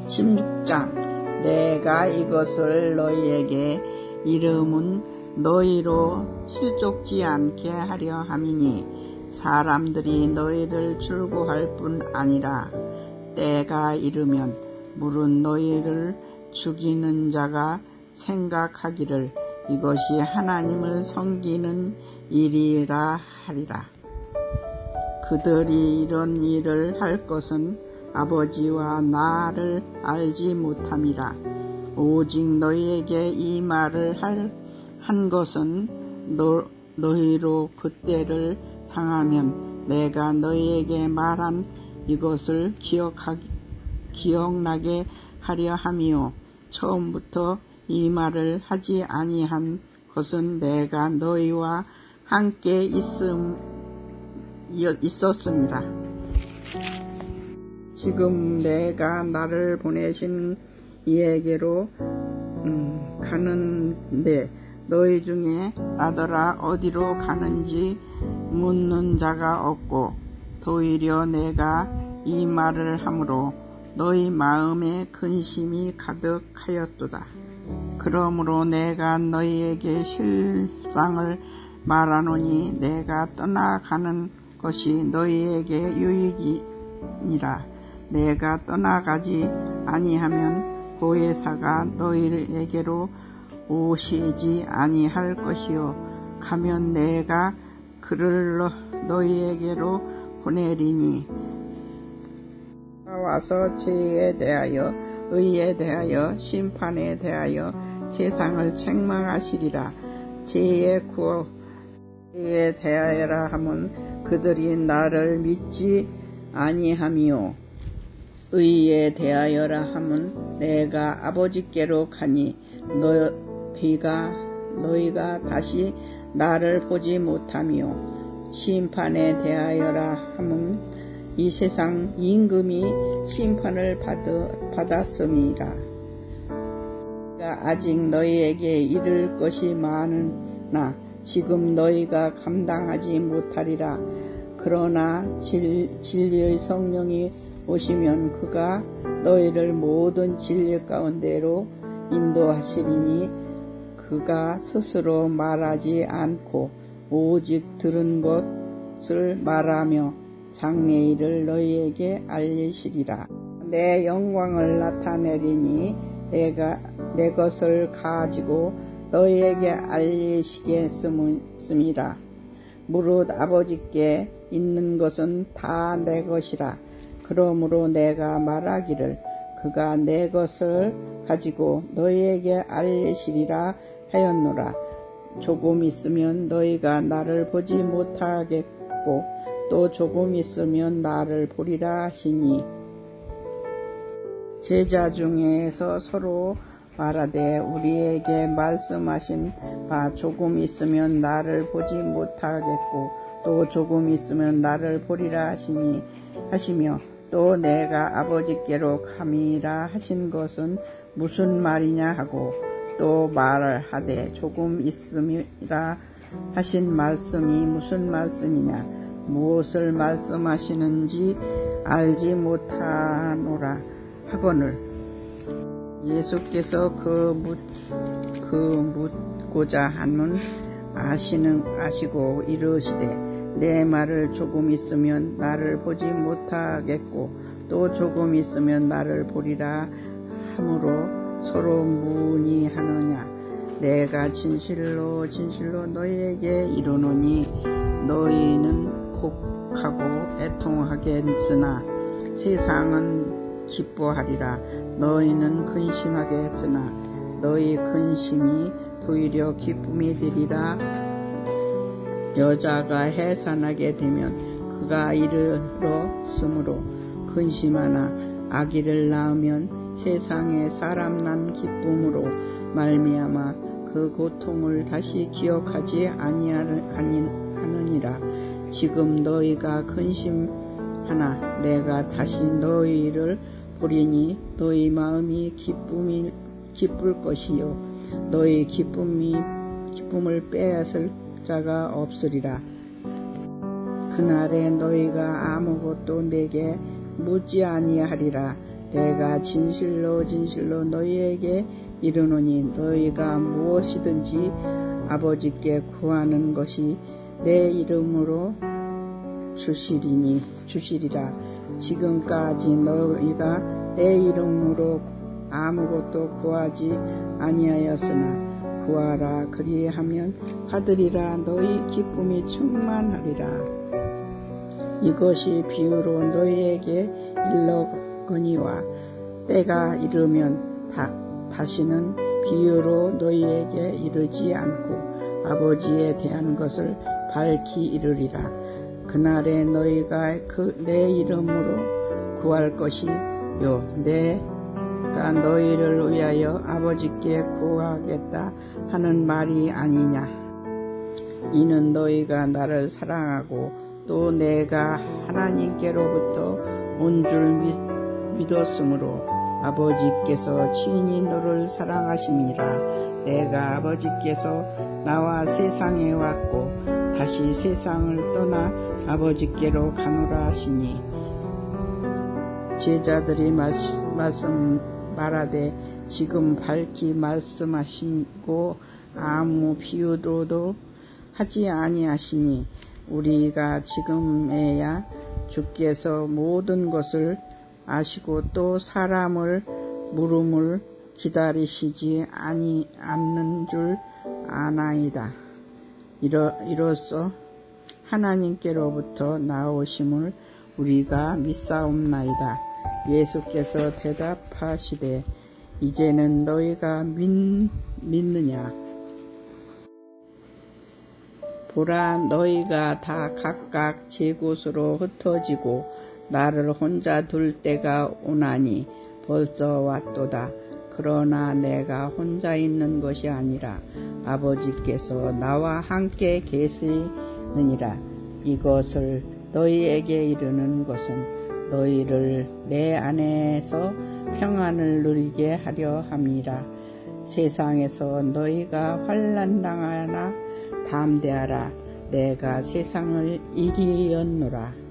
16장. 내가 이것을 너희에게 이름은 너희로 실족지 않게 하려 함이니 사람들이 너희를 출고할 뿐 아니라 때가 이르면 물은 너희를 죽이는 자가 생각하기를 이것이 하나님을 섬기는 일이라 하리라. 그들이 이런 일을 할 것은 아버지와 나를 알지 못함이라. 오직 너희에게 이 말을 한 것은 너희로 그때를 향하면 내가 너희에게 말한 이것을 기억나게 하려 함이요. 처음부터 이 말을 하지 아니한 것은 내가 너희와 함께 있었음이라. 지금 내가 나를 보내신 이에게로 가는데 너희 중에 아들아 어디로 가는지 묻는 자가 없고 도리어 내가 이 말을 함으로 너희 마음에 근심이 가득하였도다. 그러므로 내가 너희에게 실상을 말하노니 내가 떠나가는 것이 너희에게 유익이니라. 내가 떠나가지 아니하면 보혜사가 너희에게로 오시지 아니할 것이요 가면 내가 그를 너희에게로 보내리니 와서 죄에 대하여 의에 대하여 심판에 대하여 세상을 책망하시리라. 죄에 대하여라 하면 그들이 나를 믿지 아니함이요 의에 대하여라 하면 내가 아버지께로 가니 너희가 다시 나를 보지 못하며 심판에 대하여라 하면 이 세상 임금이 심판을 받았음이라. 아직 너희에게 이를 것이 많으나 지금 너희가 감당하지 못하리라. 그러나 진리의 성령이 오시면 그가 너희를 모든 진리 가운데로 인도하시리니 그가 스스로 말하지 않고 오직 들은 것을 말하며 장래일을 너희에게 알리시리라. 내 영광을 나타내리니 내가 내 것을 가지고 너희에게 알리시겠음이라. 무릇 아버지께 있는 것은 다 내 것이라. 그러므로 내가 말하기를 그가 내 것을 가지고 너희에게 알리시리라 하였노라. 조금 있으면 너희가 나를 보지 못하겠고 또 조금 있으면 나를 보리라 하시니 제자 중에서 서로 말하되 우리에게 말씀하신 바 조금 있으면 나를 보지 못하겠고 또 조금 있으면 나를 보리라 하시며 또 내가 아버지께로 감이라 하신 것은 무슨 말이냐 하고 또 말을 하되 조금 있음이라 하신 말씀이 무슨 말씀이냐 무엇을 말씀하시는지 알지 못하노라 하거늘 예수께서 묻고자 하는 아시고 이르시되 내 말을 조금 있으면 나를 보지 못하겠고 또 조금 있으면 나를 보리라 하므로 서로 문의하느냐. 내가 진실로 너희에게 이르노니 너희는 곡하고 애통하겠으나 세상은 기뻐하리라. 너희는 근심하겠으나 너희 근심이 도리어 기쁨이 되리라. 여자가 해산하게 되면 그가 이르렀으므로 근심하나 아기를 낳으면 세상에 사람 난 기쁨으로 말미암아 그 고통을 다시 기억하지 아니하느니라. 지금 너희가 근심하나 내가 다시 너희를 보리니 너희 마음이 기쁠 것이요 너희 기쁨을 빼앗을 자가 없으리라. 그날에 너희가 아무것도 내게 묻지 아니하리라. 내가 진실로 진실로 너희에게 이르노니 너희가 무엇이든지 아버지께 구하는 것이 내 이름으로 주시리라. 지금까지 너희가 내 이름으로 아무것도 구하지 아니하였으나 구하라 그리하면 받으리라. 너희 기쁨이 충만하리라. 이것이 비유로 너희에게 일러거니와 때가 이르면 다시는 비유로 너희에게 이르지 않고 아버지에 대한 것을 밝히 이르리라. 그날에 너희가 내 이름으로 구할 것이요 내가 너희를 위하여 아버지께 구하겠다 하는 말이 아니냐. 이는 너희가 나를 사랑하고 또 내가 하나님께로부터 온 줄 믿었으므로 아버지께서 친히 너를 사랑하심이라. 내가 아버지께서 나와 세상에 왔고 다시 세상을 떠나 아버지께로 가노라 하시니 제자들이 말하되 지금 밝히 말씀하시고 아무 비유로도 하지 아니하시니 우리가 지금에야 주께서 모든 것을 아시고 또 사람을 물음을 기다리시지 않는 줄 아나이다. 이로써 하나님께로부터 나오심을 우리가 믿사옵나이다. 예수께서 대답하시되 이제는 너희가 믿느냐. 보라 너희가 다 각각 제 곳으로 흩어지고 나를 혼자 둘 때가 오나니 벌써 왔도다. 그러나 내가 혼자 있는 것이 아니라 아버지께서 나와 함께 계시느니라. 이것을 너희에게 이르는 것은 너희를 내 안에서 평안을 누리게 하려 함이라. 세상에서 너희가 환난당하나 담대하라. 내가 세상을 이기었노라.